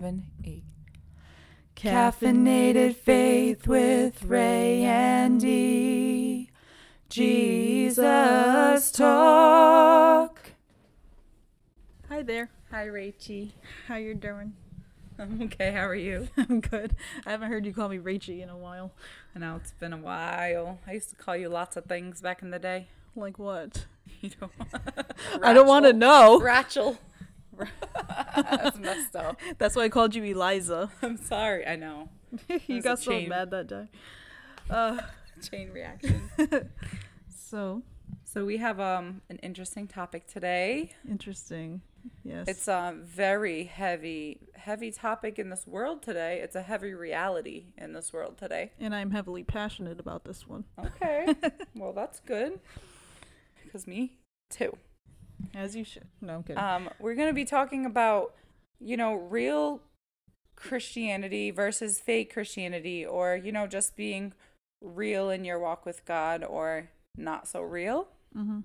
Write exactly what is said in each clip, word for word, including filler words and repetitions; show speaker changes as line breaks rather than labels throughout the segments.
seven, eight. Caffeinated faith with Ray and Dee. Jesus Talk.
Hi there.
Hi, Rachie.
How you doing?
I'm okay. How are you?
I'm good. I haven't heard you call me Rachie in a while.
I know it's been a while. I used to call you lots of things back in the day.
Like what?
You know,
I don't want to know.
Rachel. That's messed up.
That's why I called you Eliza.
I'm sorry. I know.
You got so
chain.
mad that day. Uh,
chain reaction.
so,
so we have um an interesting topic today.
Interesting. Yes.
It's a very heavy, heavy topic in this world today. It's a heavy reality in this world today.
And I'm heavily passionate about this one.
Okay. Well, that's good. Because me, too.
As you should. No, I'm kidding.
Um, we're going to be talking about, you know, real Christianity versus fake Christianity, or, you know, just being real in your walk with God or not so real.
Mm-hmm.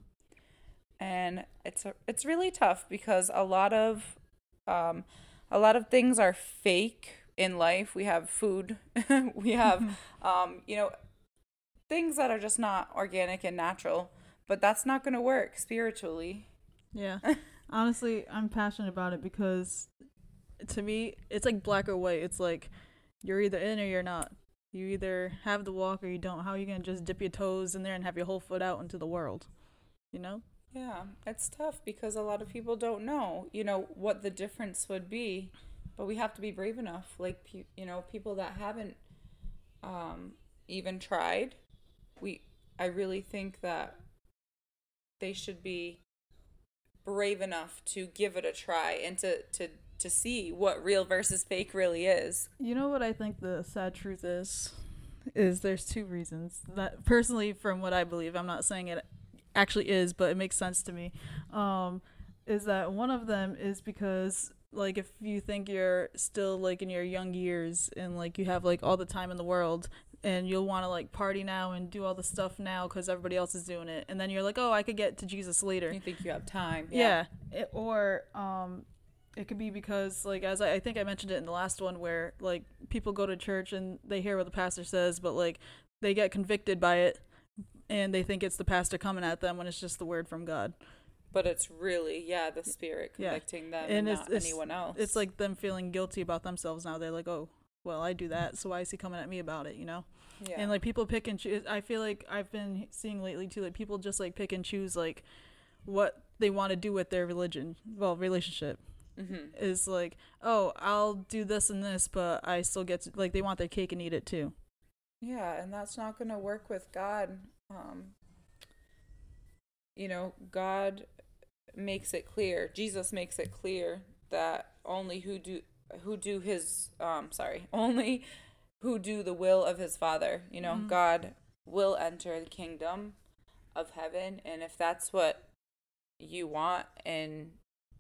And it's a, it's really tough because a lot of um, a lot of things are fake in life. We have food, we have um, you know, things that are just not organic and natural. But that's not going to work spiritually.
Yeah. Honestly, I'm passionate about it because to me, it's like black or white. It's like you're either in or you're not. You either have the walk or you don't. How are you going to just dip your toes in there and have your whole foot out into the world? You know?
Yeah, it's tough because a lot of people don't know, you know, what the difference would be. But we have to be brave enough. Like, you know, people that haven't um, even tried, we, I really think that they should be brave enough to give it a try and to, to, to see what real versus fake really is.
You know what I think the sad truth is? Is there's two reasons. That personally, from what I believe, I'm not saying it actually is, but it makes sense to me. Um, is that one of them is because, like, if you think you're still, like, in your young years and, like, you have, like, all the time in the world and you'll want to, like, party now and do all the stuff now because everybody else is doing it. And then you're like, oh, I could get to Jesus later.
You think you have time.
Yeah. yeah. It, or um, it could be because, like, as I, I think I mentioned it in the last one where, like, people go to church and they hear what the pastor says, but, like, they get convicted by it and they think it's the pastor coming at them when it's just the word from God.
But it's really, yeah, the Spirit convicting yeah. them and, and it's, not
it's,
anyone else.
It's like them feeling guilty about themselves now. They're like, oh, well, I do that, so why is he coming at me about it, you know? Yeah. And, like, people pick and choose. I feel like I've been seeing lately, too, like, people just, like, pick and choose, like, what they want to do with their religion, well, relationship. Mm-hmm. Is like, oh, I'll do this and this, but I still get to, like, they want their cake and eat it, too.
Yeah, and that's not going to work with God. Um, you know, God makes it clear, Jesus makes it clear that only who do who do his um sorry only who do the will of his Father, you know, mm-hmm. God will enter the kingdom of heaven. And if that's what you want in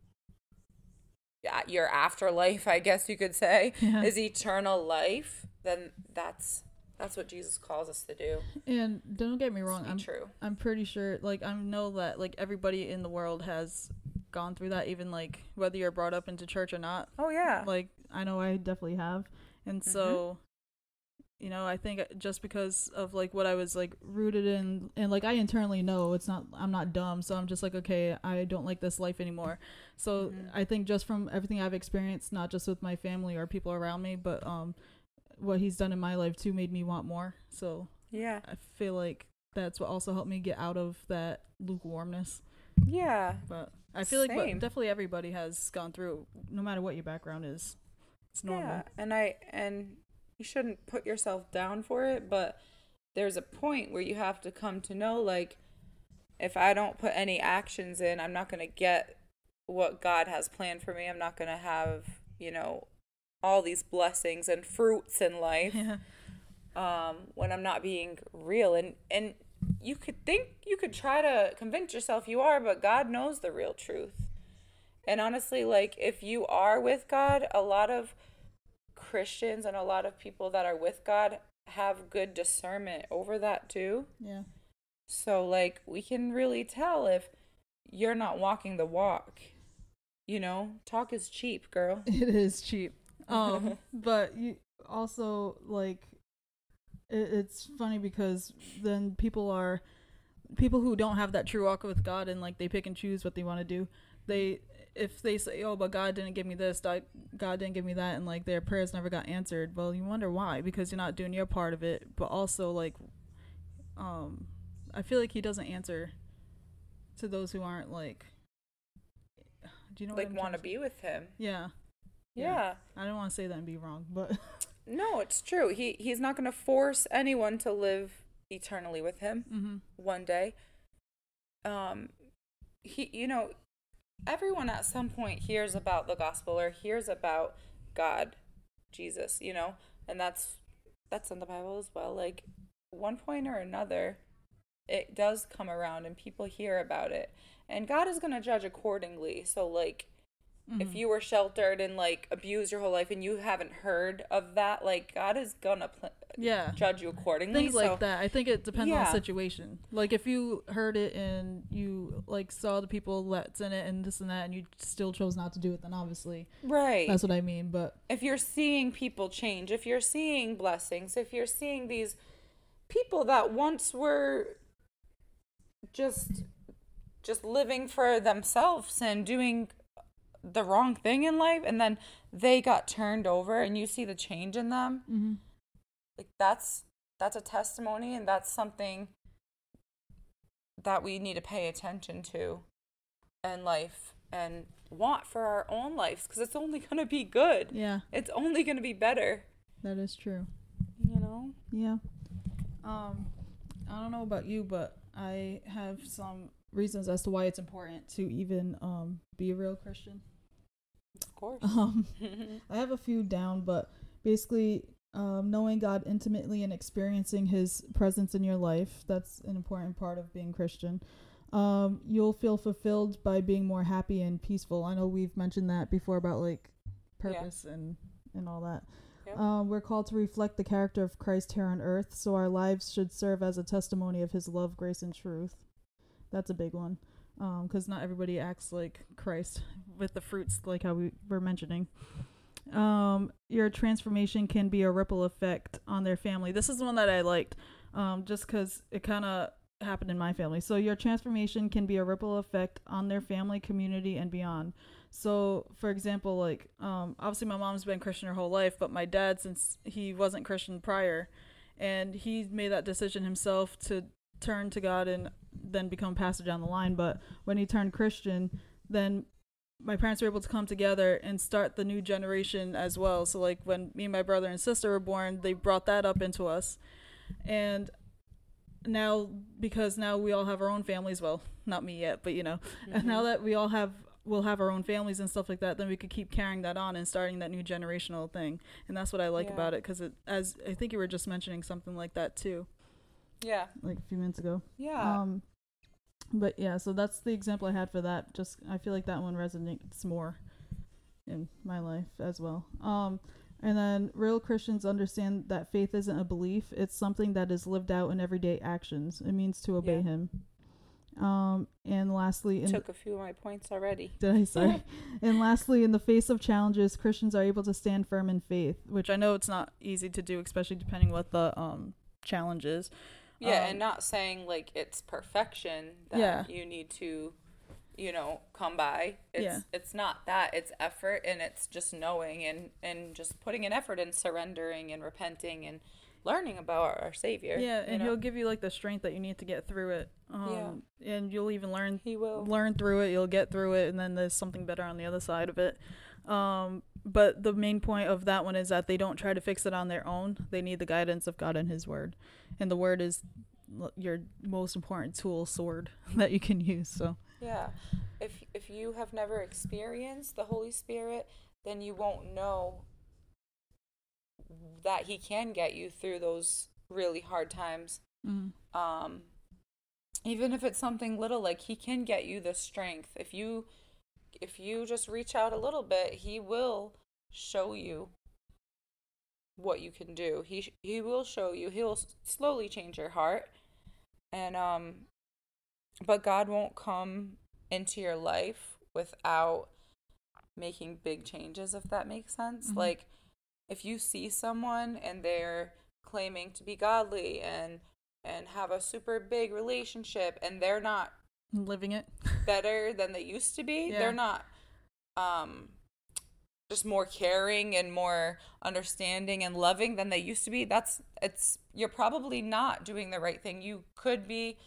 your afterlife, I guess you could say, yeah. is eternal life, then that's That's what Jesus calls us to do.
And don't get me wrong, I'm
true.
I'm pretty sure, like, I know that, like, everybody in the world has gone through that, even, like, whether you're brought up into church or not.
Oh, yeah.
Like, I know I definitely have. And mm-hmm. so, you know, I think just because of, like, what I was, like, rooted in, and, like, I internally know it's not, I'm not dumb, so I'm just like, okay, I don't like this life anymore. So mm-hmm. I think just from everything I've experienced, not just with my family or people around me, but, um, what he's done in my life too made me want more. So
yeah,
I feel like that's what also helped me get out of that lukewarmness.
Yeah,
but I feel Same. like but definitely everybody has gone through, no matter what your background is. It's normal.
Yeah, and I and you shouldn't put yourself down for it, but there's a point where you have to come to know, like, if I don't put any actions in, I'm not going to get what God has planned for me. I'm not going to have, you know, all these blessings and fruits in life
yeah.
um, when I'm not being real. And, and you could think, you could try to convince yourself you are, but God knows the real truth. And honestly, like, if you are with God, a lot of Christians and a lot of people that are with God have good discernment over that too.
Yeah.
So, like, we can really tell if you're not walking the walk. You know, talk is cheap, girl.
It is cheap. Um, but you also like it, it's funny because then people are people who don't have that true walk with God and like they pick and choose what they want to do. They if they say, "Oh, but God didn't give me this, God didn't give me that," and like their prayers never got answered. Well, you wonder why, because you're not doing your part of it. But also like, um, I feel like He doesn't answer to those who aren't like. Do you know
like
what I'm
want to
trying
be with Him?
Yeah.
Yeah.
yeah. I don't want to say that and be wrong, but
no, it's true. He he's not going to force anyone to live eternally with Him
mm-hmm.
one day. Um, he, you know, everyone at some point hears about the gospel or hears about God, Jesus, you know, and that's that's in the Bible as well. Like one point or another, it does come around and people hear about it, and God is going to judge accordingly. So like, mm-hmm. if you were sheltered and like abused your whole life and you haven't heard of that, like God is gonna pl-
yeah
judge you accordingly.
Things so, like that. I think it depends
yeah.
on the situation. Like if you heard it and you like saw the people that's in it and this and that, and you still chose not to do it, then obviously,
right.
That's what I mean. But
if you're seeing people change, if you're seeing blessings, if you're seeing these people that once were just just living for themselves and doing the wrong thing in life, and then they got turned over and you see the change in them,
mm-hmm.
like that's that's a testimony, and that's something that we need to pay attention to in life and want for our own lives, because it's only going to be good.
Yeah,
it's only going to be better.
That is true.
You know.
Yeah. um I don't know about you, but I have some reasons as to why it's important to even um be a real Christian.
Of course.
Um, I have a few down, but basically, um, knowing God intimately and experiencing His presence in your life, that's an important part of being Christian. Um, you'll feel fulfilled by being more happy and peaceful. I know we've mentioned that before about like purpose yeah. and, and all that. Yep. Um, we're called to reflect the character of Christ here on earth, so our lives should serve as a testimony of His love, grace, and truth. That's a big one. Because um, not everybody acts like Christ with the fruits, like how we were mentioning. Um, your transformation can be a ripple effect on their family. This is the one that I liked, um, just because it kind of happened in my family. So your transformation can be a ripple effect on their family, community, and beyond. So, for example, like um, obviously my mom's been Christian her whole life, but my dad, since he wasn't Christian prior, and he made that decision himself to turn to God and then become pastor down the line. But when he turned Christian, then my parents were able to come together and start the new generation as well. So like when me and my brother and sister were born, they brought that up into us. And now, because now we all have our own families, well, not me yet, but you know, mm-hmm. and now that we all have we'll have our own families and stuff like that, then we could keep carrying that on and starting that new generational thing. And that's what I like yeah. about it, because it, as I think you were just mentioning something like that too.
Yeah.
Like a few minutes ago.
Yeah.
Um, but yeah, so that's the example I had for that. Just, I feel like that one resonates more in my life as well. Um, and then real Christians understand that faith isn't a belief. It's something that is lived out in everyday actions. It means to obey yeah. Him. Um, and lastly, in
took a few of my points already.
Did I? Sorry. And lastly, in the face of challenges, Christians are able to stand firm in faith, which I know it's not easy to do, especially depending what the um challenge is.
Yeah,
um,
and not saying like it's perfection that
yeah.
you need to, you know, come by. It's
yeah.
it's not that. It's effort, and it's just knowing and, and just putting an effort in surrendering and repenting and learning about our, our Savior.
Yeah, and
know?
He'll give you like the strength that you need to get through it. Um, yeah. And you'll even learn.
He will.
Learn through it. You'll get through it, and then there's something better on the other side of it. Um, but the main point of that one is that they don't try to fix it on their own. They need the guidance of God and His Word. And the Word is your most important tool, sword, that you can use. So
yeah, if if you have never experienced the Holy Spirit, then you won't know that He can get you through those really hard times.
Mm-hmm.
Um, even if it's something little, like He can get you the strength. If you if you just reach out a little bit, He will show you what you can do. He he will show you. He'll slowly change your heart. And um but God won't come into your life without making big changes, if that makes sense. Mm-hmm. Like if you see someone and they're claiming to be godly and and have a super big relationship and they're not
living it
better than they used to be,
yeah.
they're not um just more caring and more understanding and loving than they used to be, that's it's you're probably not doing the right thing. You could be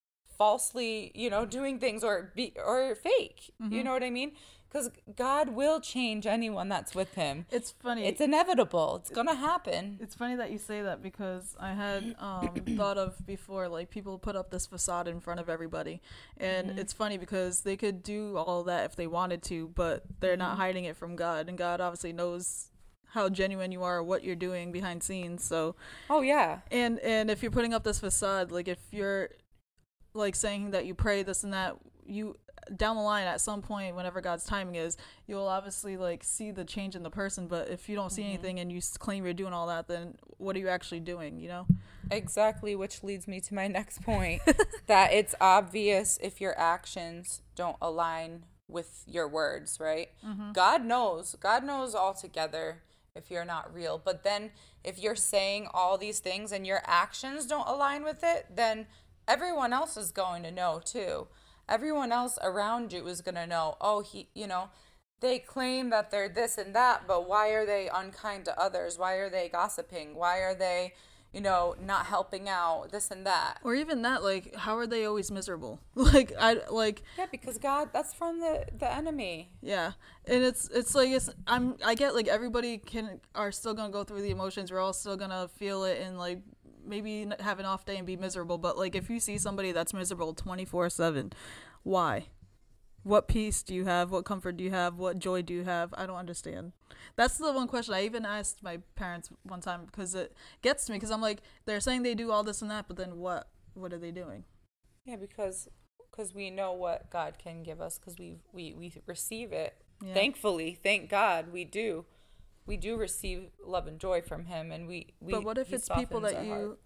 falsely, you know, doing things or be or fake. Mm-hmm. You know what I mean? Because God will change anyone that's with him.
It's funny.
It's inevitable. It's gonna happen.
It's funny that you say that, because I had um, thought of before, like, people put up this facade in front of everybody. And mm-hmm. it's funny because they could do all that if they wanted to, but they're mm-hmm. not hiding it from God. And God obviously knows how genuine you are or what you're doing behind scenes. So,
oh, yeah.
And, and if you're putting up this facade, like, if you're, like, saying that you pray this and that, you... down the line at some point, whenever God's timing is, you'll obviously like see the change in the person. But if you don't see mm-hmm. anything and you claim you're doing all that, then what are you actually doing, you know?
Exactly, which leads me to my next point, that it's obvious if your actions don't align with your words, right? Mm-hmm. God knows. God knows altogether if you're not real. But then if you're saying all these things and your actions don't align with it, then everyone else is going to know too. Everyone else around you is going to know, oh, he, you know, they claim that they're this and that, but why are they unkind to others? Why are they gossiping? Why are they, you know, not helping out, this and that?
Or even that, like, how are they always miserable? Like, I, like...
Yeah, because God, that's from the, the enemy.
Yeah. And it's, it's like, it's, I'm, I get, like, everybody can, are still going to go through the emotions. We're all still going to feel it and, like, maybe have an off day and be miserable. But, like, if you see somebody that's miserable twenty-four seven, why? What peace do you have? What comfort do you have? What joy do you have? I don't understand. That's the one question I even asked my parents one time, because it gets to me, because I'm like, they're saying they do all this and that, but then what? What are they doing?
Yeah, because because we know what God can give us, because we we we receive it. Yeah. Thankfully, thank God, we do. We do receive love and joy from him, and we, we
But what if it's people that you heart.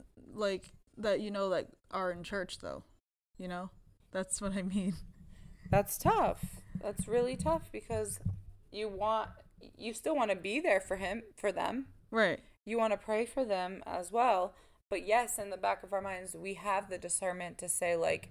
like that you know that are in church though? You know? That's what I mean.
That's tough. That's really tough, because you want you still want to be there for him, for them.
Right.
You want to pray for them as well. But yes, in the back of our minds, we have the discernment to say, like,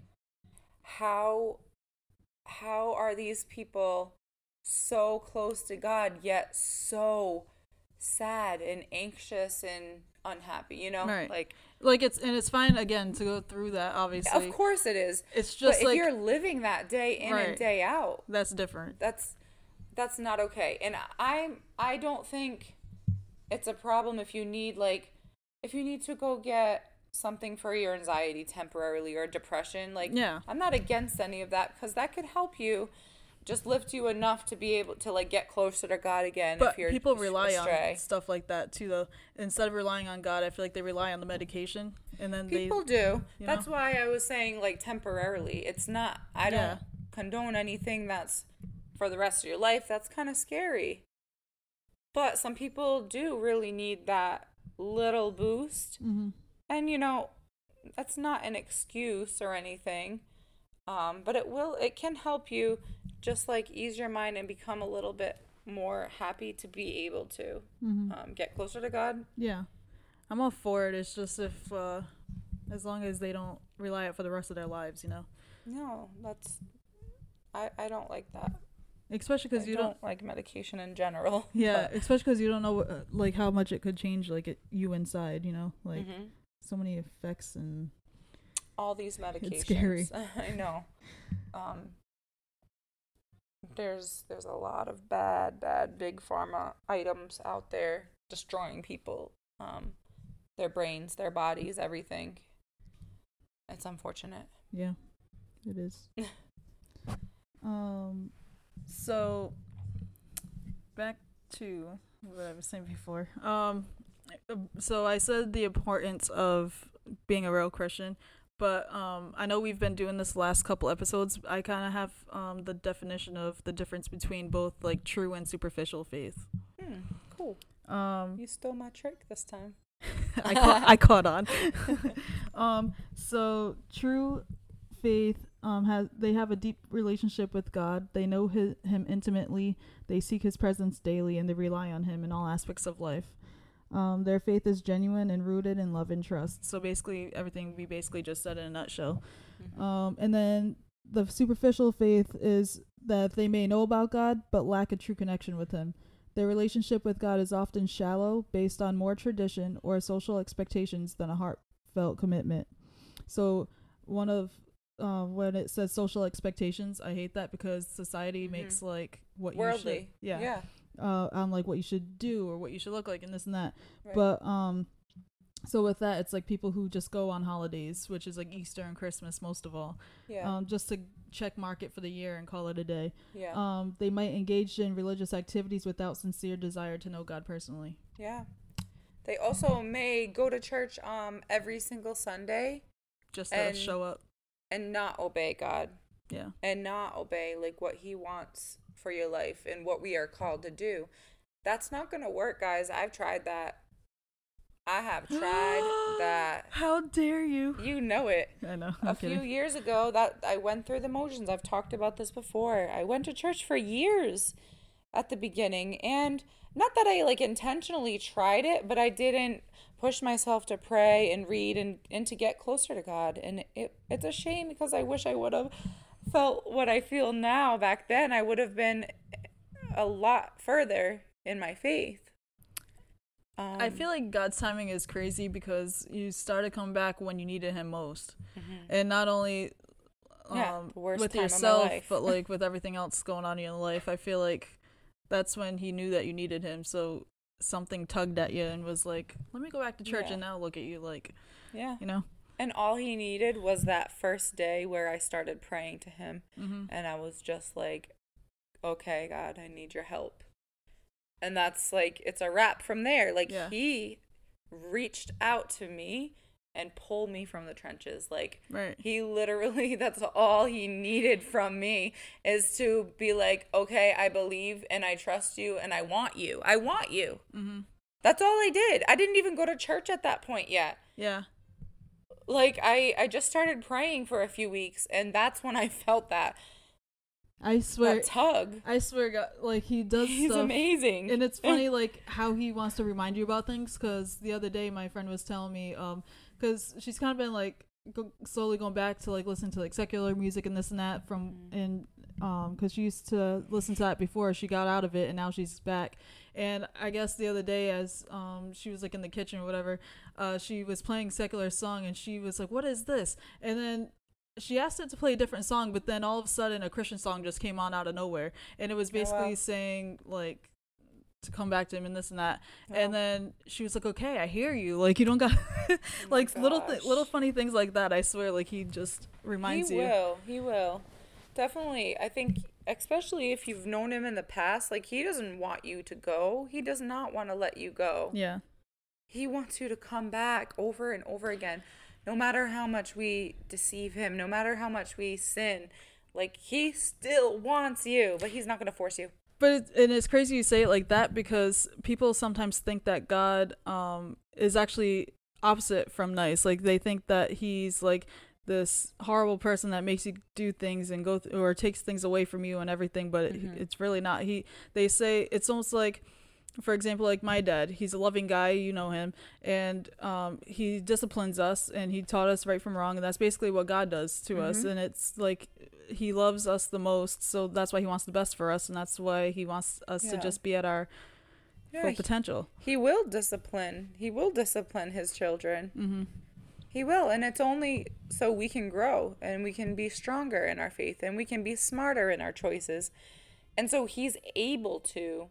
how how are these people so close to God yet so sad and anxious and unhappy, you know?
Right.
Like
like it's and it's fine again to go through that, obviously.
Of course it is.
It's just
but
like,
if you're living that day in
right.
and day out,
that's different.
That's that's not okay. And I I don't think it's a problem if you need like if you need to go get something for your anxiety temporarily or depression. Like,
yeah.
I'm not against any of that, because that could help you. Just lift you enough to be able to like get closer to God again.
But
if you're
people rely
astray.
on stuff like that too, though. Instead of relying on God, I feel like they rely on the medication, and then
people
they,
do.
You
That's
know?
why I was saying like temporarily. It's not. I don't
yeah.
condone anything that's for the rest of your life. That's kind of scary. But some people do really need that little boost,
mm-hmm.
and you know, that's not an excuse or anything. Um, but it will. It can help you. Just like ease your mind and become a little bit more happy to be able to
mm-hmm.
um, get closer to God.
Yeah, I'm all for it. It's just if, uh, as long as they don't rely on it for the rest of their lives, you know.
No, that's. I, I don't like that.
Especially because you
don't,
don't
like medication in general.
Yeah, but. Especially because you don't know what, uh, like how much it could change like it, you inside. You know, like mm-hmm. so many effects and.
All these medications.
It's scary.
I know. Um. There's there's a lot of bad, bad big pharma items out there destroying people, um, their brains, their bodies, everything. It's unfortunate.
Yeah, it is. um, so back to what I was saying before. Um, so I said the importance of being a real Christian. But um, I know we've been doing this last couple episodes. I kind of have um, the definition of the difference between both like true and superficial faith.
Hmm, cool.
Um,
you stole my trick this time.
I caught I caught on. um, so true faith um has they have a deep relationship with God. They know his, him intimately. They seek his presence daily, and they rely on him in all aspects of life. Um, their faith is genuine and rooted in love and trust. So basically, everything we basically just said in a nutshell. Mm-hmm. Um, and then the superficial faith is that they may know about God but lack a true connection with him. Their relationship with God is often shallow, based on more tradition or social expectations than a heartfelt commitment. So one of uh, when it says social expectations, I hate that because society mm-hmm. makes like what
worldly.
You should, yeah,
yeah,
uh, on like what you should do or what you should look like and this and that.
Right.
But um, so with that, it's like people who just go on holidays, which is like Easter and Christmas most of all,
yeah,
um, just to check market for the year and call it a day.
Yeah.
Um, they might engage in religious activities without sincere desire to know God personally.
Yeah. They also may go to church um every single Sunday.
Just to and, show up.
And not obey God.
Yeah.
And not obey like what he wants for your life and what we are called to do. That's not going to work, guys. I've tried that. I have tried that.
How dare you?
You know it.
I know. I'm
a
kidding.
few years ago, that I went through the motions. I've talked about this before. I went to church for years at the beginning, and not that I like intentionally tried it, but I didn't push myself to pray and read and, and to get closer to God. And it it's a shame because I wish I would have felt what I feel now back then. I would have been a lot further in my faith. Um,
I feel like God's timing is crazy because you started coming back when you needed him most. Mm-hmm. And not only um,
yeah,
with yourself, but like with everything else going on in your life. I feel like that's when he knew that you needed him. So something tugged at you and was like, let me go back to church yeah. and now look at you like,
yeah,
you know.
And all he needed was that first day where I started praying to him. Mm-hmm. And I was just like, okay, God, I need your help. And that's like, it's a wrap from there. Like yeah. he reached out to me and pulled me from the trenches. Like
right.
he literally, that's all he needed from me is to be like, okay, I believe and I trust you and I want you. I want you.
Mm-hmm.
That's all I did. I didn't even go to church at that point yet.
Yeah.
Like I, I just started praying for a few weeks and that's when I felt that.
I swear,
that tug.
I swear, God, like he does.
He's
stuff,
amazing,
and it's funny, like how he wants to remind you about things. Because the other day, my friend was telling me, um, because she's kind of been like go, slowly going back to like listen to like secular music and this and that from mm-hmm. and um, because she used to listen to that before she got out of it, and now she's back. And I guess the other day, as um, she was like in the kitchen or whatever, uh, she was playing secular song, and she was like, "What is this?" And then she asked it to play a different song, but then all of a sudden a Christian song just came on out of nowhere. And it was basically oh, wow. saying, like, to come back to him and this and that. Oh. And then she was like, okay, I hear you. Like, you don't got... oh like, little th- little funny things like that, I swear. Like, he just reminds
he
you.
He will. He will. Definitely. I think, especially if you've known him in the past, like, he doesn't want you to go. He does not want to let you go.
Yeah.
He wants you to come back over and over again. No matter how much we deceive him, no matter how much we sin, like, he still wants you, but he's not going to force you.
But it's, and it's crazy you say it like that because people sometimes think that God um, is actually opposite from nice. Like, they think that he's, like, this horrible person that makes you do things and go th- or takes things away from you and everything, but mm-hmm. it, it's really not. He, they say it's almost like, for example, like my dad, he's a loving guy, you know him, and um, he disciplines us, and he taught us right from wrong, and that's basically what God does to mm-hmm. us, and it's like he loves us the most, so that's why he wants the best for us, and that's why he wants us yeah. to just be at our yeah, full potential.
He, he will discipline. He will discipline his children.
Mm-hmm.
He will, and it's only so we can grow, and we can be stronger in our faith, and we can be smarter in our choices, and so he's able to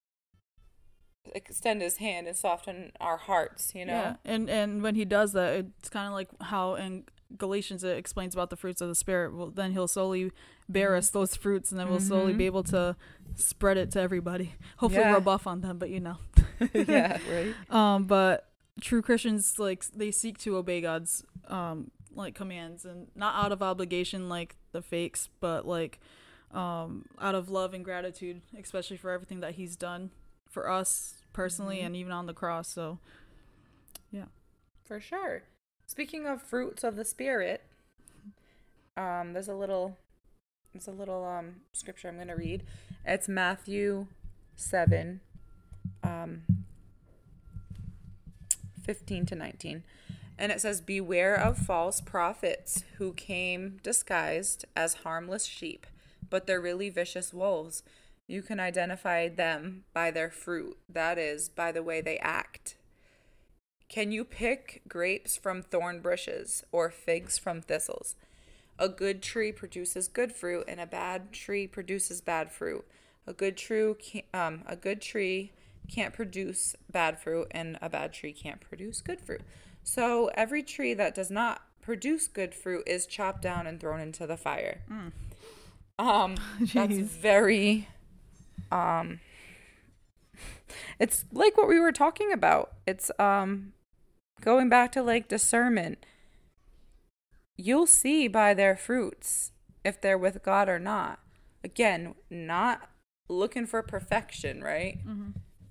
extend his hand and soften our hearts, you know.
Yeah, and and when he does that, it's kind of like how in Galatians it explains about the fruits of the Spirit. Well, then he'll slowly bear mm-hmm. us those fruits, and then we'll mm-hmm. slowly be able to spread it to everybody. Hopefully, yeah. rub off on them, but you know.
yeah, right.
Um, but true Christians, like, they seek to obey God's um like commands, and not out of obligation like the fakes, but like um out of love and gratitude, especially for everything that He's done for us personally, mm-hmm. and even on the cross. So yeah,
for sure. Speaking of fruits of the Spirit, Um, there's a little, there's a little um scripture I'm gonna read. It's Matthew seven, um, fifteen to nineteen. And it says, "Beware of false prophets who came disguised as harmless sheep, but they're really vicious wolves. You can identify them by their fruit, that is, by the way they act. Can you pick grapes from thorn bushes or figs from thistles? A good tree produces good fruit, and a bad tree produces bad fruit. A good tree, um, a good tree can't produce bad fruit, and a bad tree can't produce good fruit. So every tree that does not produce good fruit is chopped down and thrown into the fire." Mm. Um, that's very, um, it's like what we were talking about. It's um, going back to like discernment. You'll see by their fruits if they're with God or not. Again, not looking for perfection, right? Mm-hmm.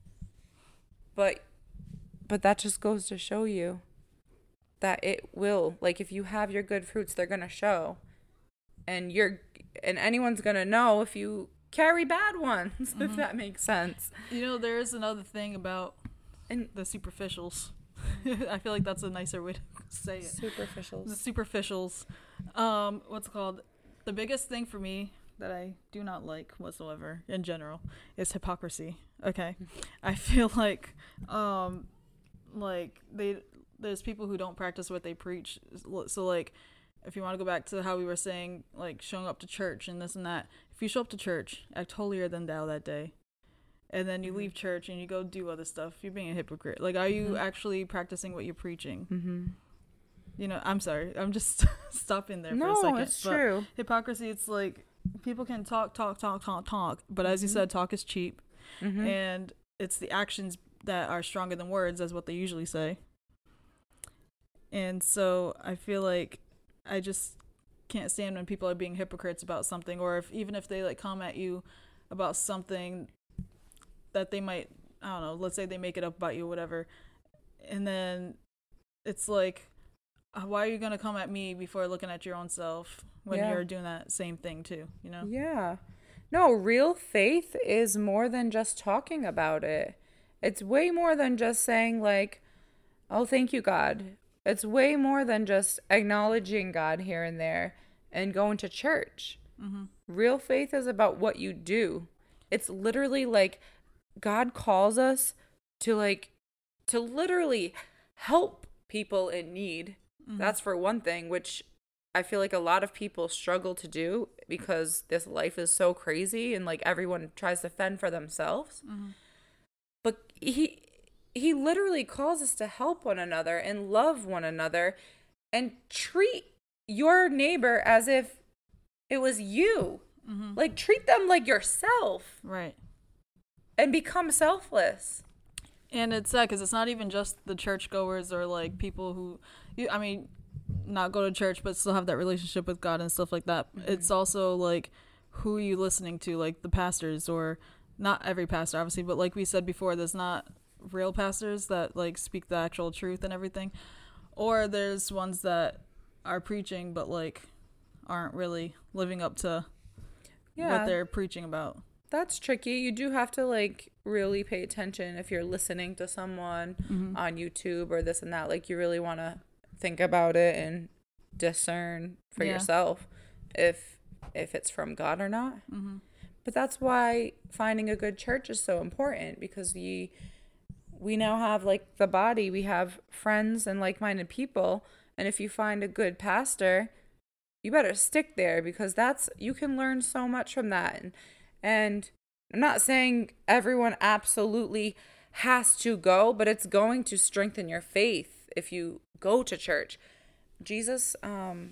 But, but that just goes to show you that it will, like, if you have your good fruits, they're going to show. And you're, and anyone's going to know if you carry bad ones, mm-hmm. if that makes sense.
You know, there is another thing about and the superficials. I feel like that's a nicer way to say it.
Superficials.
The superficials. Um, what's it called? The biggest thing for me that I do not like whatsoever in general is hypocrisy. Okay. I feel like, um, like they, there's people who don't practice what they preach. So like, if you want to go back to how we were saying, like showing up to church and this and that, if you show up to church, act holier than thou that day, and then you mm-hmm. leave church and you go do other stuff, you're being a hypocrite. Like, are you mm-hmm. actually practicing what you're preaching? Mm-hmm. You know, I'm sorry. I'm just stopping there
no,
for a second.
No, it's
but
true.
Hypocrisy, it's like people can talk, talk, talk, talk, talk. But as mm-hmm. you said, talk is cheap. Mm-hmm. And it's the actions that are stronger than words, as what they usually say. And so I feel like I just can't stand when people are being hypocrites about something, or if even if they like come at you about something that they might, I don't know, let's say they make it up about you or whatever, and then it's like, why are you going to come at me before looking at your own self when yeah. you're doing that same thing too, you know?
Yeah. No, real faith is more than just talking about it. It's way more than just saying like, oh, thank you, God. It's way more than just acknowledging God here and there and going to church. Mm-hmm. Real faith is about what you do. It's literally like God calls us to like, to literally help people in need. Mm-hmm. That's for one thing, which I feel like a lot of people struggle to do because this life is so crazy and like everyone tries to fend for themselves. Mm-hmm. But he... He literally calls us to help one another and love one another and treat your neighbor as if it was you. Mm-hmm. Like, treat them like yourself.
Right.
And become selfless.
And it's sad because it's not even just the churchgoers or, like, people who, you, I mean, not go to church but still have that relationship with God and stuff like that. Mm-hmm. It's also, like, who are you listening to? Like, the pastors, or not every pastor, obviously, but like we said before, there's not real pastors that like speak the actual truth and everything, or there's ones that are preaching but like aren't really living up to yeah. what they're preaching about.
That's tricky. You do have to like really pay attention if you're listening to someone mm-hmm. on YouTube or this and that. Like, you really want to think about it and discern for yeah. yourself if if it's from God or not. Mm-hmm. But that's why finding a good church is so important, because we we now have like the body, we have friends and like-minded people, and if you find a good pastor, you better stick there, because that's, you can learn so much from that. And, and I'm not saying everyone absolutely has to go, but it's going to strengthen your faith if you go to church. Jesus um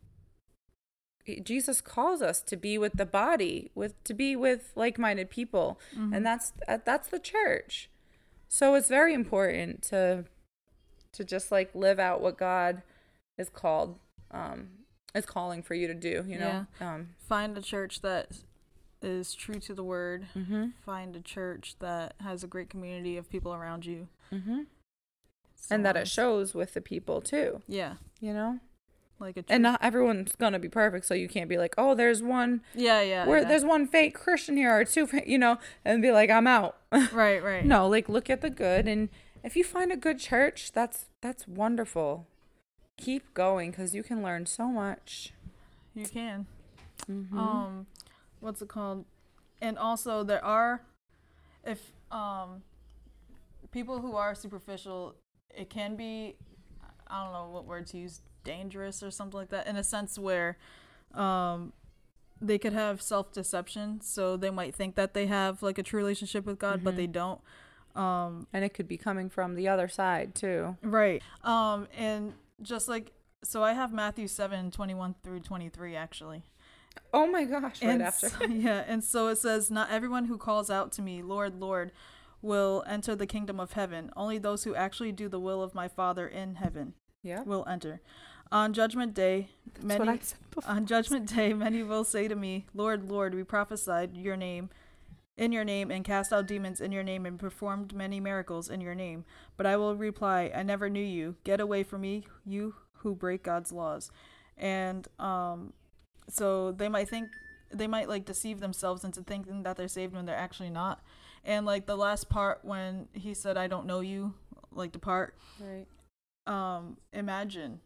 Jesus calls us to be with the body, with to be with like-minded people, mm-hmm. and that's that's the church. So it's very important to to just like live out what God is called um is calling for you to do, you know.
Yeah.
Um
find a church that is true to the word. Mm-hmm. Find a church that has a great community of people around you.
Mm-hmm. So and that it shows with the people too.
Yeah.
You know?
like a true,
and not everyone's gonna be perfect, so you can't be like, oh, there's one
yeah yeah
where
that,
there's one fake Christian here or two, fa-, you know, and be like, I'm out.
right right
No, like look at the good, and if you find a good church, that's that's wonderful. Keep going, because you can learn so much.
you can.
Mm-hmm.
Um, what's it called? And also there are, if um, people who are superficial, it can be, I don't know what word to use, dangerous or something like that, in a sense where um, they could have self-deception. So they might think that they have like a true relationship with God, mm-hmm. but they don't. Um,
and it could be coming from the other side too.
Right. Um, and just like, so I have Matthew seven twenty-one through twenty-three actually.
Oh my gosh, right
and
after.
So, yeah, and so it says, not everyone who calls out to me, Lord, Lord, will enter the kingdom of heaven. Only those who actually do the will of my Father in heaven
yeah.
will enter. On judgment day,
That's
many
what I said before.
on judgment day, many will say to me, Lord, Lord, we prophesied your name in your name and cast out demons in your name and performed many miracles in your name. But I will reply, I never knew you. Get away from me, you who break God's laws. And um so they might think, they might like deceive themselves into thinking that they're saved when they're actually not. And like the last part when he said, I don't know you, like the part,
right.
Um, imagine,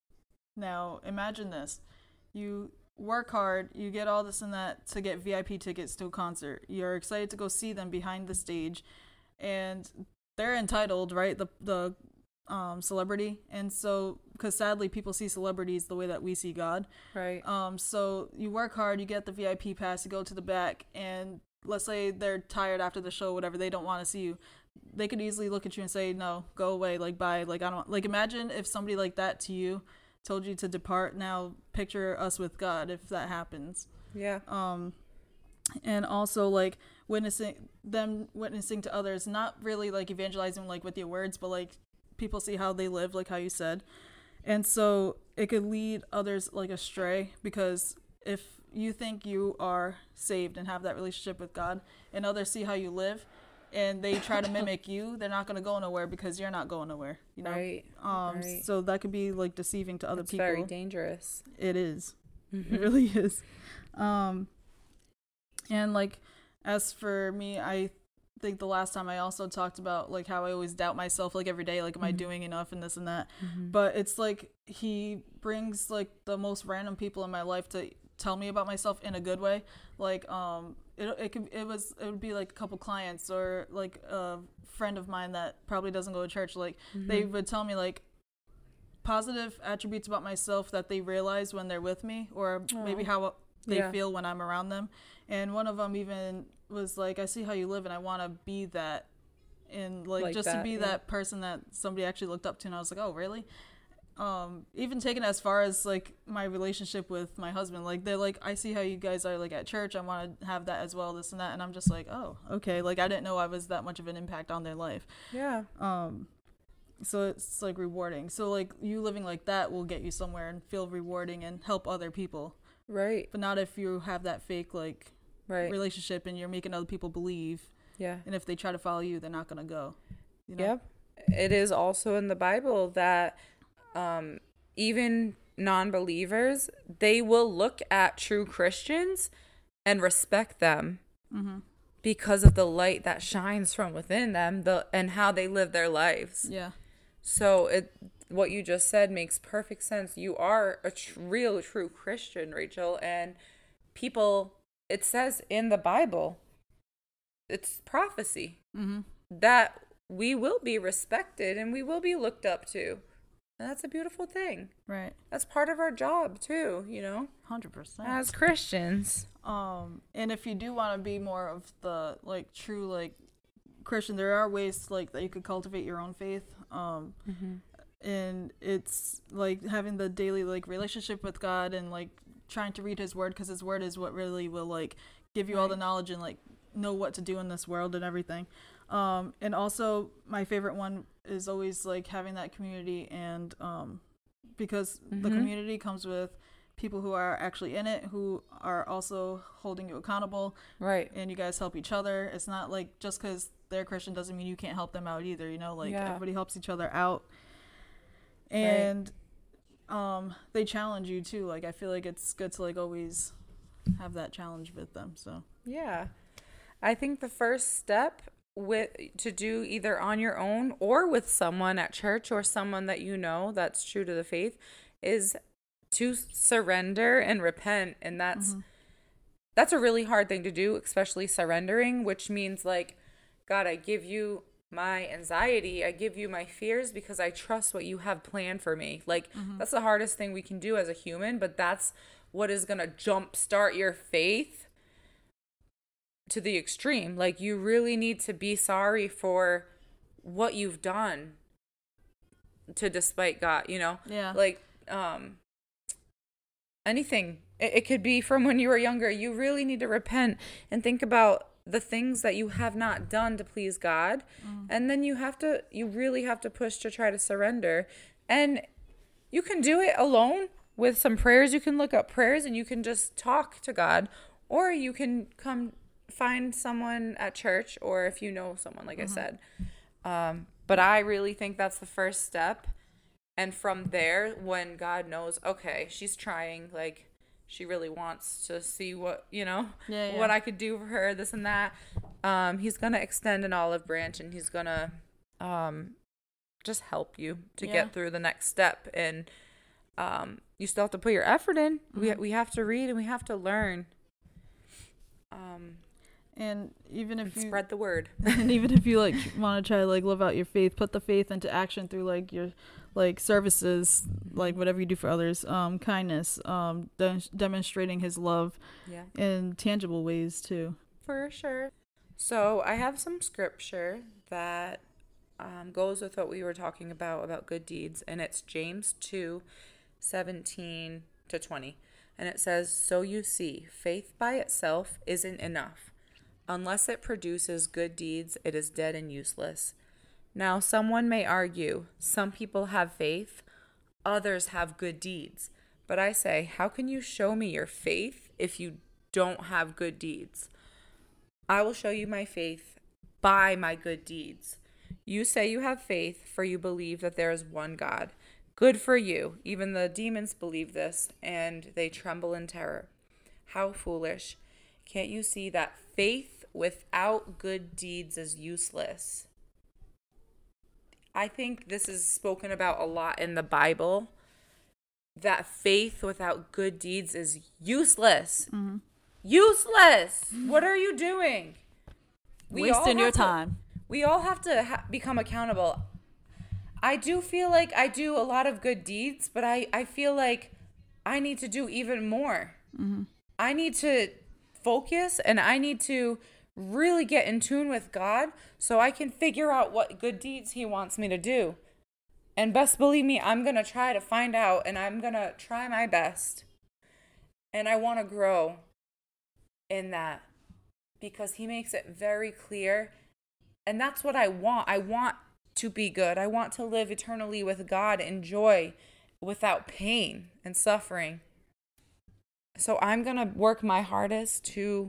now imagine this, you work hard, you get all this and that to get V I P tickets to a concert. You're excited to go see them behind the stage, and they're entitled, right? The, the, um, celebrity. And so, because sadly people see celebrities the way that we see God.
Right.
Um, so you work hard, you get the V I P pass, you go to the back, and let's say they're tired after the show, whatever, they don't want to see you. They could easily look at you and say, no, go away, like, bye, like, I don't, like, imagine if somebody like that to you told you to depart. Now picture us with God if that happens.
Yeah.
Um, and also, like, witnessing, them witnessing to others, not really, like, evangelizing, like, with your words, but, like, people see how they live, like how you said. And so it could lead others, like, astray, because if you think you are saved and have that relationship with God, and others see how you live, and they try to mimic you, they're not going to go nowhere because you're not going nowhere, you know?
Right.
Um,
right.
So that could be, like, deceiving to other
It's
people.
very dangerous.
It is.
Mm-hmm.
It really is. Um, and, like, as for me, I think the last time I also talked about, like, how I always doubt myself, like, every day, like, am mm-hmm. I doing enough and this and that? Mm-hmm. But it's, like, he brings, like, the most random people in my life to tell me about myself in a good way. Like, um, it it could it was it would be like a couple clients or like a friend of mine that probably doesn't go to church. Like, mm-hmm. they would tell me like positive attributes about myself that they realize when they're with me, or Aww. maybe how they yeah. feel when I'm around them. And one of them even was like, I see how you live and I want to be that, and like, like just that, to be yeah. that person that somebody actually looked up to. And I was like, oh, really? Um, even taken as far as like my relationship with my husband, like they're like, I see how you guys are like at church, I want to have that as well, this and that. And I'm just like, oh, okay. Like, I didn't know I was that much of an impact on their life.
Yeah.
Um, so it's like rewarding. So like you living like that will get you somewhere and feel rewarding and help other people.
Right.
But not if you have that fake like
right.
relationship and you're making other people believe.
Yeah.
And if they try to follow you, they're not going to go. You know?
Yep. It is also in the Bible that Um, even non-believers, they will look at true Christians and respect them mm-hmm. because of the light that shines from within them, the and how they live their lives.
Yeah.
So it, what you just said makes perfect sense. You are a tr- real, true Christian, Rachel, and people, it says in the Bible, it's prophecy, mm-hmm. that we will be respected and we will be looked up to. And that's a beautiful thing.
Right.
That's part of our job, too, you know?
one hundred percent.
As Christians.
Um, and if you do want to be more of the, like, true, like, Christian, there are ways, like, that you could cultivate your own faith. Um, mm-hmm. And it's, like, having the daily, like, relationship with God and, like, trying to read his word, because his word is what really will, like, give you right. all the knowledge and, like, know what to do in this world and everything. Um, and also my favorite one is always like having that community, and um, because mm-hmm. the community comes with people who are actually in it, who are also holding you accountable,
right?
And you guys help each other. It's not like just because they're Christian doesn't mean you can't help them out either, you know, like yeah. everybody helps each other out. And um they challenge you too. Like I feel like it's good to like always have that challenge with them. So
Yeah. I think the first step with to do either on your own or with someone at church or someone that you know that's true to the faith is to surrender and repent. And that's mm-hmm. that's a really hard thing to do, especially surrendering, which means like, God, I give you my anxiety, I give you my fears because I trust what you have planned for me. Like mm-hmm. that's the hardest thing we can do as a human, but that's what is going to jumpstart your faith to the extreme. Like you really need to be sorry for what you've done to despite God, you know?
Yeah.
Like um anything. It, it could be from when you were younger. You really need to repent and think about the things that you have not done to please God. Mm. And then you have to, you really have to push to try to surrender. And you can do it alone with some prayers. You can look up prayers and you can just talk to God, or you can come find someone at church, or if you know someone, like mm-hmm. I said. Um, but I really think that's the first step. And from there, when God knows, okay, she's trying, like, she really wants to see what, you know,
yeah, yeah.
what I could do for her, this and that. Um, he's going to extend an olive branch, and he's going to um, just help you to yeah. get through the next step. And um, you still have to put your effort in. Mm-hmm. We we have to read and we have to learn. Um,
and even if
and
you
spread the word,
and even if you like want to try to like live out your faith, put the faith into action through like your like services, like whatever you do for others, um, kindness, um, de- demonstrating his love
yeah.
in tangible ways too.
For sure. So I have some scripture that um, goes with what we were talking about, about good deeds. And it's James two, seventeen to twenty. And it says, so you see, faith by itself isn't enough. Unless it produces good deeds, it is dead and useless. Now, someone may argue, some people have faith, others have good deeds. But I say, how can you show me your faith if you don't have good deeds? I will show you my faith by my good deeds. You say you have faith, for you believe that there is one God. Good for you. Even the demons believe this, and they tremble in terror. How foolish. Can't you see that faith without good deeds is useless? I think this is spoken about a lot in the Bible, that faith without good deeds is useless. Mm-hmm. Useless. What are you doing?
We Wasting your time.
To, we all have to ha- become accountable. I do feel like I do a lot of good deeds, but I, I feel like I need to do even more. Mm-hmm. I need to focus, and I need to really get in tune with God so I can figure out what good deeds he wants me to do. And best believe me, I'm going to try to find out, and I'm going to try my best. And I want to grow in that because he makes it very clear. And that's what I want. I want to be good. I want to live eternally with God in joy without pain and suffering. So I'm going to work my hardest to,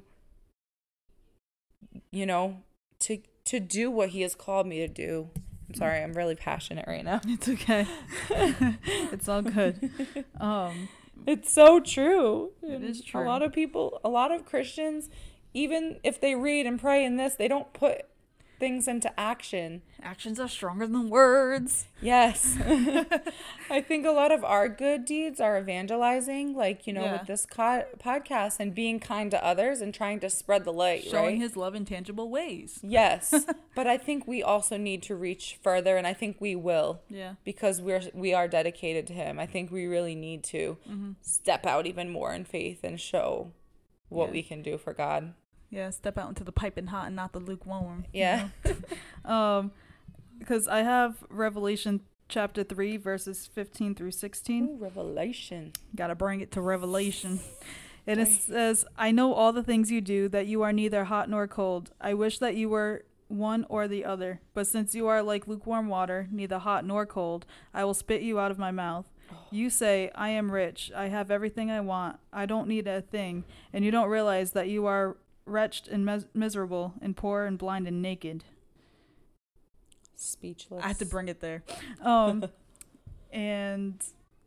you know, to to do what he has called me to do. I'm sorry, I'm really passionate right now.
It's okay. It's all good. Um,
it's so true.
It is true.
A lot of people, a lot of Christians, even if they read and pray in this, they don't put things into action.
Actions are stronger than words.
Yes. I think a lot of our good deeds are evangelizing, like, you know, yeah. with this co- podcast and being kind to others and trying to spread the light,
showing
right?
his love in tangible ways.
Yes. But I think we also need to reach further, and I think we will.
Yeah.
Because we're we are dedicated to him. I think we really need to mm-hmm. step out even more in faith and show what yeah. we can do for God.
Yeah, step out into the piping hot and not the lukewarm.
Yeah.
You know? um, because I have Revelation chapter three, verses fifteen through sixteen.
Ooh, Revelation.
Gotta bring it to Revelation. And it says, I know all the things you do, that you are neither hot nor cold. I wish that you were one or the other. But since you are like lukewarm water, neither hot nor cold, I will spit you out of my mouth. You say, I am rich. I have everything I want. I don't need a thing. And you don't realize that you are wretched and mis- miserable and poor and blind and naked.
Speechless.
I had to bring it there. Um, and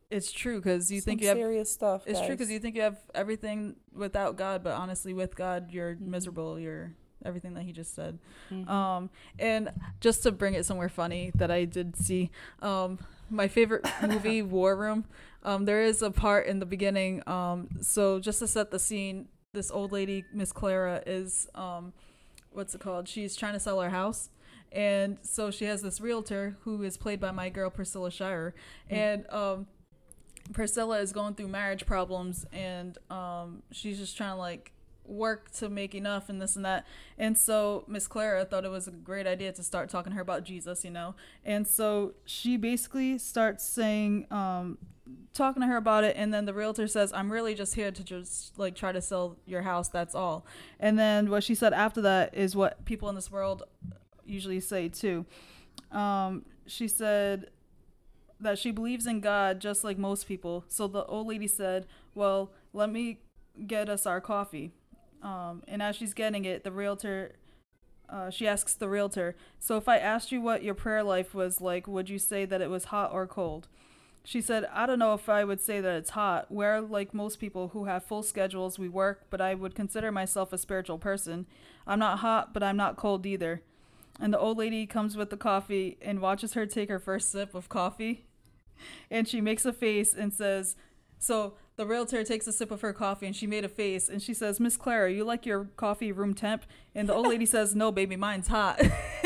it's true because you
Some
think you have
serious stuff.
it's
guys.
true because you think you have everything without God, but honestly, with God, you're
Mhm.
miserable. You're everything that he just said.
Mhm.
Um, and just to bring it somewhere funny that I did see, um, my favorite movie, War Room. Um, there is a part in the beginning. Um, so just to set the scene, this old lady, Miss Clara, is um, what's it called? She's trying to sell her house. And so she has this realtor who is played by my girl Priscilla Shire,
Mm.
and um, Priscilla is going through marriage problems, and um, she's just trying to like work to make enough and this and that. And so Miss Clara thought it was a great idea to start talking to her about Jesus, you know. And so she basically starts saying, um, talking to her about it, and then the realtor says, "I'm really just here to just like try to sell your house. That's all." And then what she said after that is what people in this world usually say too. Um, she said that she believes in God just like most people. So the old lady said, "Well, let me get us our coffee." Um, and as she's getting it, the realtor, uh, she asks the realtor, "So if I asked you what your prayer life was like, would you say that it was hot or cold?" She said, "I don't know if I would say that it's hot. We're like most people who have full schedules. We work, but I would consider myself a spiritual person. I'm not hot, but I'm not cold either." And the old lady comes with the coffee and watches her take her first sip of coffee. And she makes a face and says, so the realtor takes a sip of her coffee and she made a face and she says, "Miss Clara, you like your coffee room temp?" And the old lady says, "No, baby, mine's hot."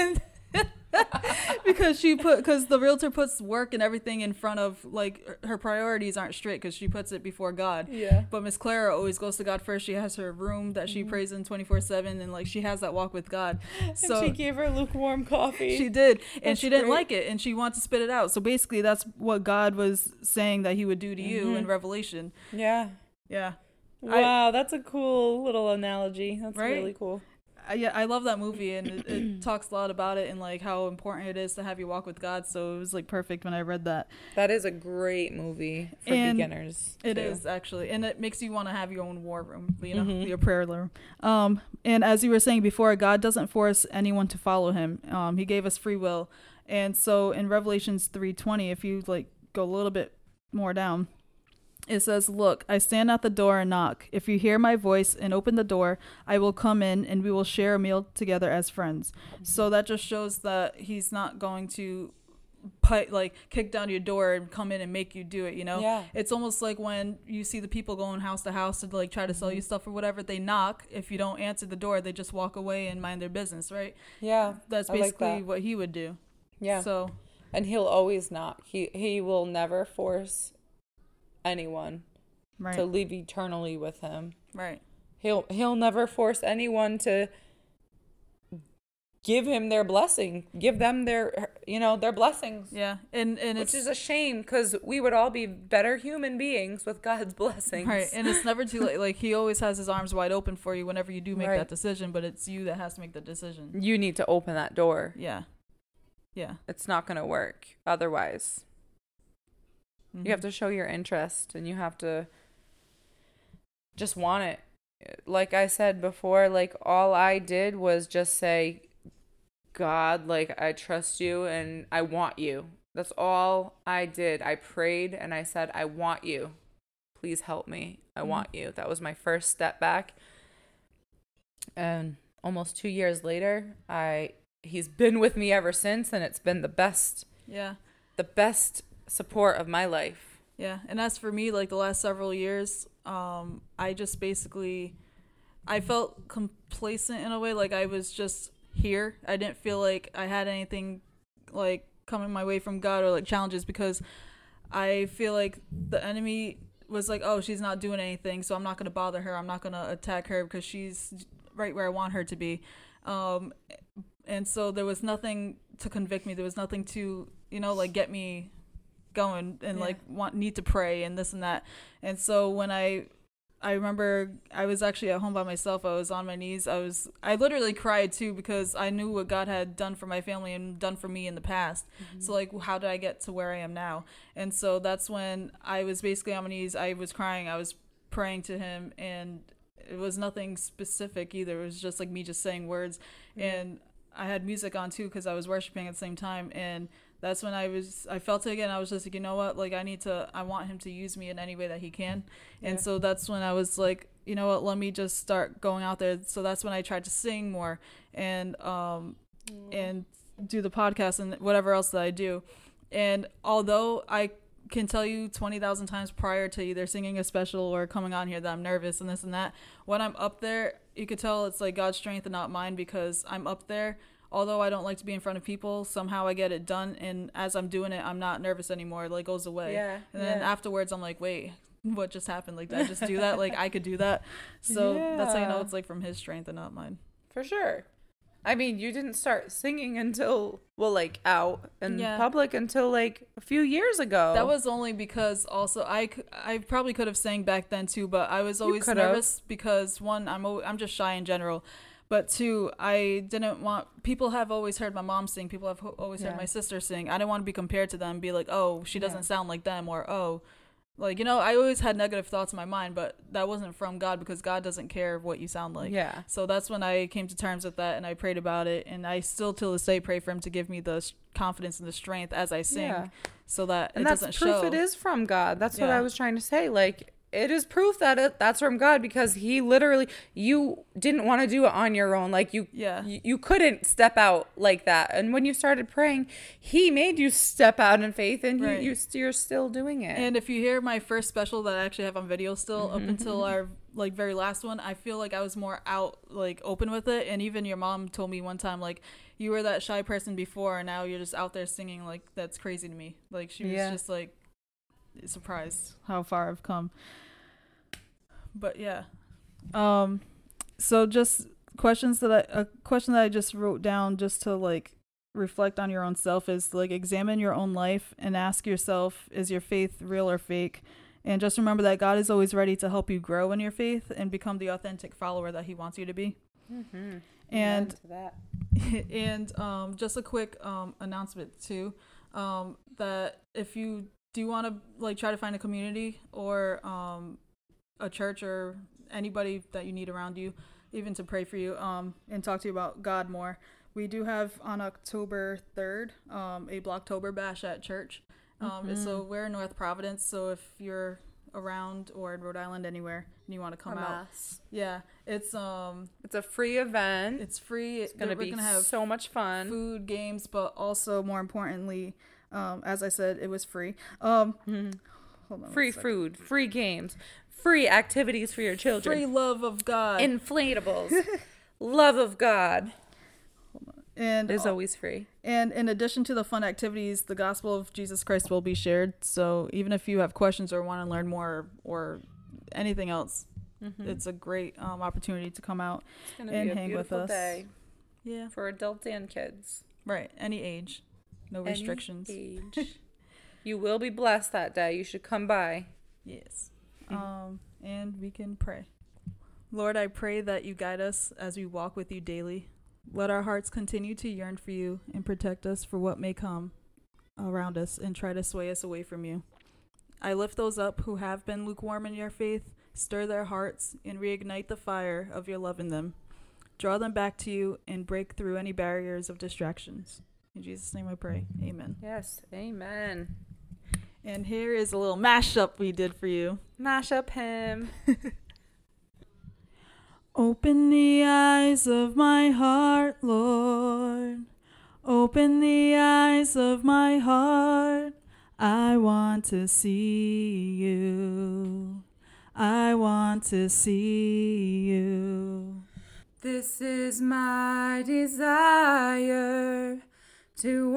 Because she put, because the realtor puts work and everything in front of, like, her priorities aren't straight because she puts it before God.
Yeah.
But Miss Clara always goes to God first. She has her room that she mm-hmm. prays in twenty-four seven, and like she has that walk with God. So
and she gave her lukewarm coffee.
She did, and
That's
she didn't
great.
like it, and she wanted to spit it out. So basically, that's what God was saying that He would do to mm-hmm. you in Revelation.
Yeah.
Yeah.
Wow, I, that's a cool little analogy. That's right? really cool.
I, yeah, I love that movie, and it, it talks a lot about it and like how important it is to have you walk with God. So it was like perfect when I read that.
That is a great movie for and beginners.
It
too.
is actually, and it makes you want to have your own war room, you know,
mm-hmm.
your prayer room. Um, and as you were saying before, God doesn't force anyone to follow Him. Um, He gave us free will, and so in Revelations three twenty, if you like go a little bit more down. It says, "Look, I stand at the door and knock. If you hear my voice and open the door, I will come in and we will share a meal together as friends." Mm-hmm. So that just shows that He's not going to put, like kick down your door and come in and make you do it, you know?
Yeah.
It's almost like when you see the people going house to house to like try to sell you stuff or whatever, they knock. If you don't answer the door, they just walk away and mind their business, right?
Yeah.
That's basically like that. What He would do.
Yeah.
So,
and He'll always knock. He he will never force anyone right. to live eternally with Him.
Right.
He'll he'll never force anyone to give Him their blessing, give them their, you know, their blessings.
Yeah. And and
which
it's,
is a shame because we would all be better human beings with God's blessings.
Right. And it's never too late. Like He always has His arms wide open for you whenever you do make
right.
that decision, but it's you that has to make the decision.
You need to open that door.
Yeah. Yeah.
It's not going to work otherwise. You have to show your interest and you have to just want it. Like I said before, like all I did was just say, "God, like I trust you and I want you." That's all I did. I prayed and I said, "I want you. Please help me. I mm-hmm. want you." That was my first step back. And almost two years later, I he's been with me ever since, and it's been the best.
Yeah.
The best support of my life.
Yeah. And as for me, like the last several years, um, I just basically, I felt complacent in a way. Like I was just here. I didn't feel like I had anything like coming my way from God or like challenges, because I feel like the enemy was like, "Oh, she's not doing anything, so I'm not going to bother her. I'm not going to attack her because she's right where I want her to be." Um, and so there was nothing to convict me. There was nothing to, you know, like get me going and yeah. like want need to pray and this and that. And so when I I remember I was actually at home by myself. I was on my knees. I was I literally cried too, because I knew what God had done for my family and done for me in the past. Mm-hmm. So like, how did I get to where I am now? And so that's when I was basically on my knees. I was crying. I was praying to Him, and it was nothing specific either. It was just like me just saying words. Mm-hmm. And I had music on too because I was worshiping at the same time, and that's when I was I felt it again. I was just like, you know what, like I need to I want him to use me in any way that he can. Yeah. And so that's when I was like, you know what, let me just start going out there. So that's when I tried to sing more and um mm. and do the podcast and whatever else that I do. And although I can tell you twenty thousand times prior to either singing a special or coming on here that I'm nervous and this and that, when I'm up there, you could tell it's like God's strength and not mine, because I'm up there. Although I don't like to be in front of people, somehow I get it done. And as I'm doing it, I'm not nervous anymore. It like goes away.
Yeah,
and then
yeah.
afterwards, I'm like, wait, what just happened? Like, did I just do that? Like, I could do that. So yeah. That's how you know it's like from his strength and not mine.
For sure. I mean, you didn't start singing until, well, like out in yeah. public until like a few years ago.
That was only because also I, I probably could have sang back then too, but I was always nervous because one, I'm I'm just shy in general. But two, I didn't want, people have always heard my mom sing. People have ho- always yeah. heard my sister sing. I didn't want to be compared to them and be like, oh, she doesn't yeah. sound like them, or, oh, like, you know, I always had negative thoughts in my mind, but that wasn't from God, because God doesn't care what you sound like.
Yeah.
So that's when I came to terms with that, and I prayed about it. And I still till this day pray for him to give me the sh- confidence and the strength as I sing, yeah. so that
and
it
that's
doesn't
proof
show.
It is from God. That's
yeah.
what I was trying to say. Like, it is proof that it, that's from God, because he literally, you didn't want to do it on your own. Like you,
yeah.
you, you couldn't step out like that. And when you started praying, he made you step out in faith, and right. you, you, you're still doing it.
And if you hear my first special that I actually have on video still up until our like very last one, I feel like I was more out, like open with it. And even your mom told me one time, like, you were that shy person before, and now you're just out there singing. Like, that's crazy to me. Like, she was yeah. just like surprised how far I've come. But yeah, um, so just questions that I, a question that I just wrote down just to like reflect on your own self is like, examine your own life and ask yourself, is your faith real or fake? And just remember that God is always ready to help you grow in your faith and become the authentic follower that he wants you to be.
Mm-hmm.
And,
to that.
and, um, just a quick, um, announcement too, um, that if you do want to like try to find a community or, um, a church or anybody that you need around you, even to pray for you, um, and talk to you about God more, we do have on October third, um, a Blocktober bash at church. Um, mm-hmm. So we're in North Providence. So if you're around or in Rhode Island anywhere and you want to come out,
mass.
yeah, it's um,
it's a free event.
It's free.
It's gonna
we're
be
gonna have
so much fun.
Food, games, but also more importantly, um, as I said, it was free. Um,
mm-hmm. hold on, free food, free games. Free activities for your children.
Free love of God.
Inflatables. Love of God.
And
is always free.
And in addition to the fun activities, the gospel of Jesus Christ will be shared. So even if you have questions or want to learn more or anything else, mm-hmm. it's a great um, opportunity to come out and hang with us. It's going to be a beautiful day.
Yeah. For adults and kids.
Right. Any age. No Any restrictions.
Age. You will be blessed that day. You should come by.
Yes. Um, and we can pray. Lord, I pray that you guide us as we walk with you daily. Let our hearts continue to yearn for you and protect us for what may come around us and try to sway us away from you. I lift those up who have been lukewarm in your faith, stir their hearts, and reignite the fire of your love in them. Draw them back to you and break through any barriers of distractions. In Jesus' name I pray. Amen.
Yes, amen.
And here is a little mashup we did for you.
Mash up him.
Open the eyes of my heart, Lord. Open the eyes of my heart. I want to see you. I want to see you.
This is my desire, to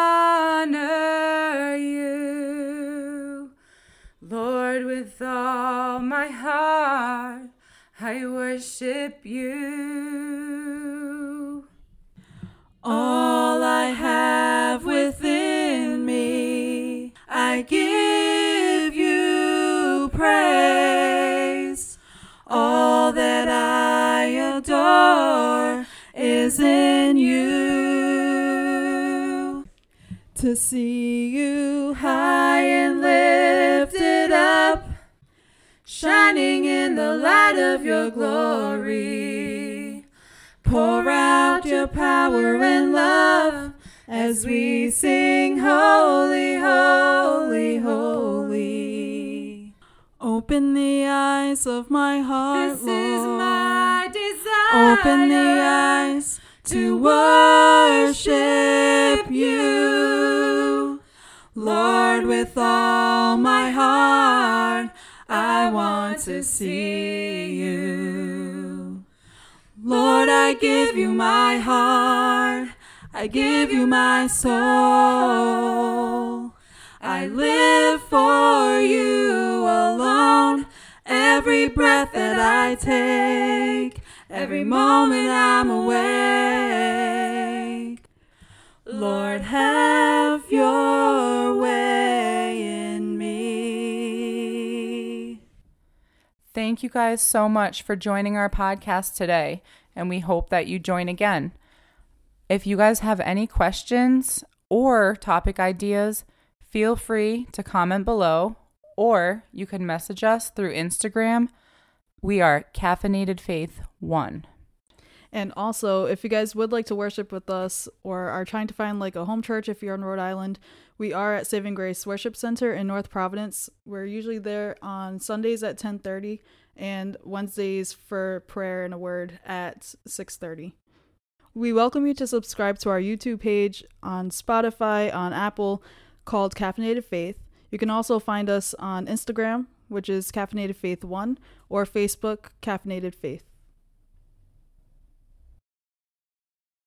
honor you. Lord, with all my heart, I worship you. All I have within me, I give you praise. All that I adore is in you.
To see you
high and lifted up, shining in the light of your glory. Put
Pour out your power and love as we sing holy, holy, holy. Open the eyes of my heart,
This
Lord.
is my desire.
Open the eyes to worship you. Lord, with all my heart, I want to see you. Lord, I give you my heart. I give you my soul. I live for you alone. Every breath that I take, every moment I'm awake. Lord, have your way in me.
Thank you guys so much for joining our podcast today, and we hope that you join again. If you guys have any questions or topic ideas, feel free to comment below, or you can message us through Instagram. We are Caffeinated Faith one.
And also, if you guys would like to worship with us or are trying to find like a home church if you're in Rhode Island, we are at Saving Grace Worship Center in North Providence. We're usually there on Sundays at ten thirty and Wednesdays for prayer and a word at six thirty. We welcome you to subscribe to our YouTube page on Spotify, on Apple, called Caffeinated Faith. You can also find us on Instagram, which is Caffeinated Faith one, or Facebook, Caffeinated Faith.